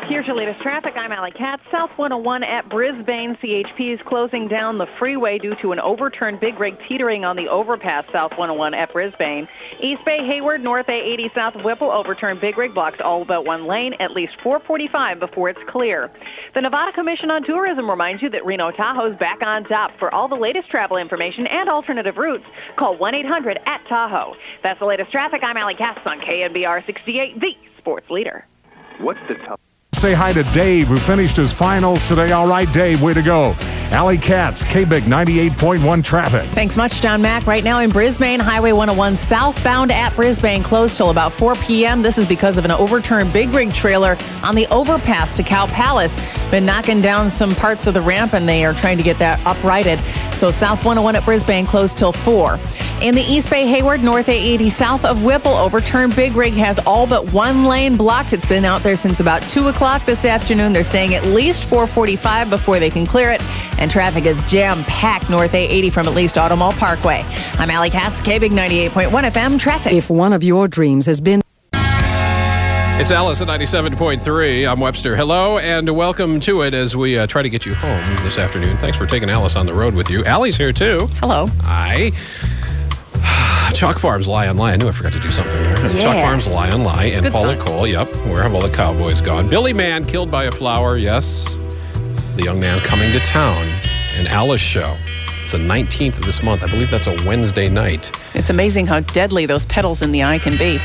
Here's your latest traffic. I'm Allie Katz. South 101 at Brisbane. CHP is closing down the freeway due to an overturned big rig teetering on the overpass. South 101 at Brisbane. East Bay Hayward, North A80 south of Whipple, overturned big rig blocks all but one lane, at least 4:45 before it's clear. The Nevada Commission on Tourism reminds you that Reno Tahoe's back on top. For all the latest travel information and alternative routes, call 1-800-AT-TAHOE. That's the latest traffic. I'm Allie Katz on KNBR 68, the sports leader. What's the top? Say hi to Dave, who finished his finals today. All right, Dave, way to go. Allie Katz, KBIG 98.1 traffic. Thanks much, John Mack. Right now in Brisbane, Highway 101 southbound at Brisbane closed till about 4 p.m. This is because of an overturned big rig trailer on the overpass to Cow Palace. Been knocking down some parts of the ramp, and they are trying to get that uprighted. So South 101 at Brisbane closed till 4. In the East Bay Hayward, North A80 south of Whipple, overturned big rig has all but one lane blocked. It's been out there since about 2 o'clock this afternoon. They're saying at least 4:45 before they can clear it. And traffic is jam-packed North A80 from at least Auto Mall Parkway. I'm Allie Katz, KBIG 98.1 FM traffic. If one of your dreams has been... It's Alice at 97.3. I'm Webster. Hello, and welcome to it as we try to get you home this afternoon. Thanks for taking Alice on the road with you. Allie's here, too. Hello. Hi. Chalk Farms Lie on Lie. I knew I forgot to do something there. Yeah. Chalk Farms Lie on Lie and Good Paula song. Cole. Yep. Where have all the cowboys gone? Billy Mann killed by a flower. Yes. The young man coming to town. An Alice show. It's the 19th of this month. I believe that's a Wednesday night. It's amazing how deadly those petals in the eye can be.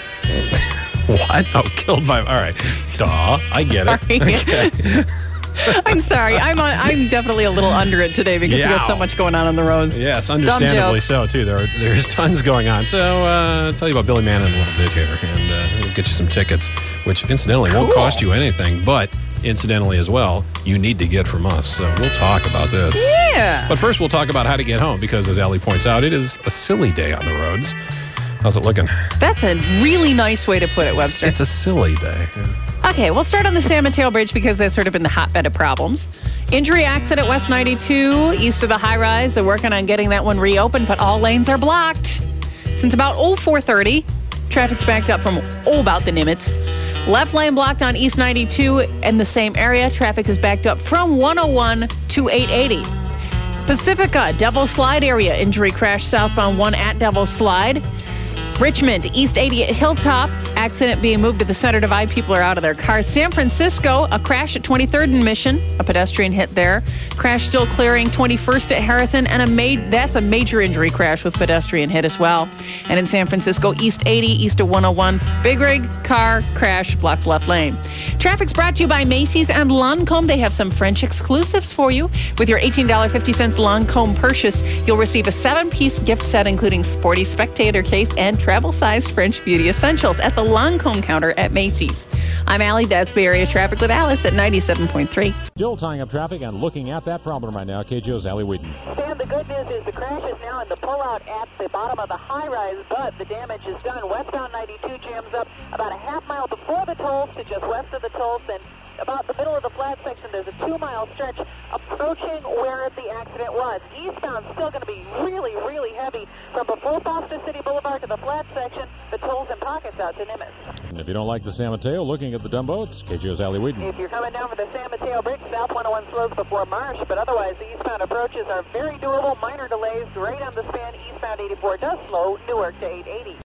What? Oh, killed by... All right. Duh. I get it. Sorry. Okay. I'm sorry. I'm definitely a little under it today because we got so much going on the roads. Yes, understandably so, too. There's tons going on. So I'll tell you about Billy Mann in a little bit here, and we'll get you some tickets, which incidentally won't cost you anything, but incidentally as well, you need to get from us. So we'll talk about this. Yeah. But first, we'll talk about how to get home because, as Allie points out, it is a silly day on the roads. How's it looking? That's a really nice way to put it, Webster. It's a silly day. Yeah. Okay, we'll start on the San Mateo Bridge because that's sort of been the hotbed of problems. Injury accident West 92, east of the high-rise. They're working on getting that one reopened, but all lanes are blocked. Since about 4:30, traffic's backed up from about the Nimitz. Left lane blocked on East 92 in the same area. Traffic is backed up from 101 to 880. Pacifica, Devil Slide area. Injury crash southbound 1 at Devil Slide. Richmond, East 80 at Hilltop. Accident being moved to the center divide. People are out of their cars. San Francisco, a crash at 23rd and Mission. A pedestrian hit there. Crash still clearing 21st at Harrison. And that's a major injury crash with pedestrian hit as well. And in San Francisco, East 80, east of 101. Big rig, car, crash, blocks left lane. Traffic's brought to you by Macy's and Lancome. They have some French exclusives for you. With your $18.50 Lancome purchase, you'll receive a 7-piece gift set including sporty spectator case and travel-sized French beauty essentials at the Lancome counter at Macy's. I'm Allie. That's Bay Area Traffic with Alice at 97.3. Still tying up traffic and looking at that problem right now. KJO's Allie Wheaton. Stan, the good news is the crash is now in the pullout at the bottom of the high-rise, but the damage is done. Westbound 92 jams up about a half mile before the tolls to just west of the tolls, and about the middle of the flat section, there's a 2-mile stretch approaching where the accident was. Eastbound still going to be really, really heavy from before Foster City Boulevard to the flat section, the tolls and pockets out to Nimitz. And if you don't like the San Mateo, looking at the Dumbo, it's KJO's Allie Wheaton. If you're coming down for the San Mateo Bridge, South 101 slows before Marsh, but otherwise the eastbound approaches are very doable. Minor delays right on the span. Eastbound 84 does slow. Newark to 880.